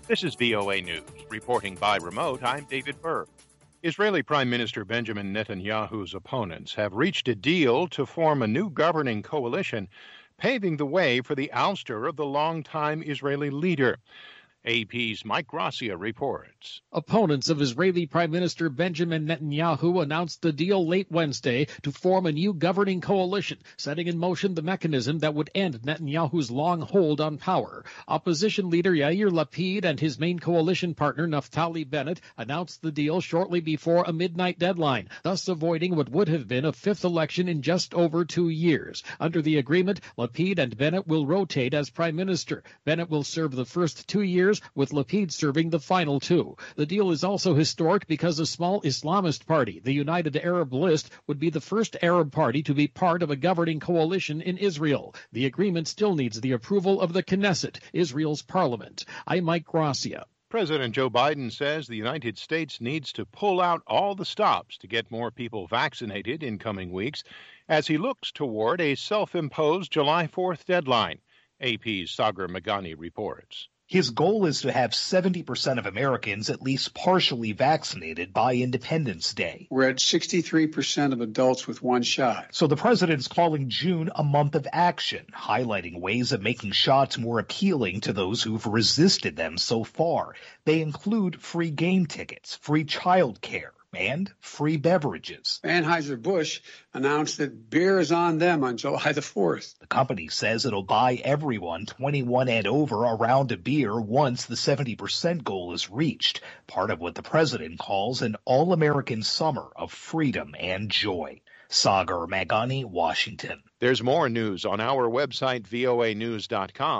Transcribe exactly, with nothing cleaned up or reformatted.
This is V O A News. Reporting by remote, I'm David Burr. Israeli Prime Minister Benjamin Netanyahu's opponents have reached a deal to form a new governing coalition, paving the way for the ouster of the longtime Israeli leader. A P's Mike Gracia reports. Opponents of Israeli Prime Minister Benjamin Netanyahu announced the deal late Wednesday to form a new governing coalition, setting in motion the mechanism that would end Netanyahu's long hold on power. Opposition leader Yair Lapid and his main coalition partner Naftali Bennett announced the deal shortly before a midnight deadline, thus avoiding what would have been a fifth election in just over two years. Under the agreement, Lapid and Bennett will rotate as prime minister. Bennett will serve the first two years, with Lapid serving the final two. The deal is also historic because a small Islamist party, the United Arab List, would be the first Arab party to be part of a governing coalition in Israel. The agreement still needs the approval of the Knesset, Israel's parliament. I'm Mike Gracia. President Joe Biden says the United States needs to pull out all the stops to get more people vaccinated in coming weeks as he looks toward a self-imposed July fourth deadline. A P's Sagar Meghani reports. His goal is to have seventy percent of Americans at least partially vaccinated by Independence Day. We're at sixty-three percent of adults with one shot. So the president's calling June a month of action, highlighting ways of making shots more appealing to those who've resisted them so far. They include free game tickets, free child care, and free beverages. Anheuser-Busch announced that beer is on them on July the fourth. The company says it'll buy everyone twenty-one and over a round of beer once the seventy percent goal is reached, part of what the president calls an all-American summer of freedom and joy. Sagar Meghani, Washington. There's more news on our website, V O A news dot com.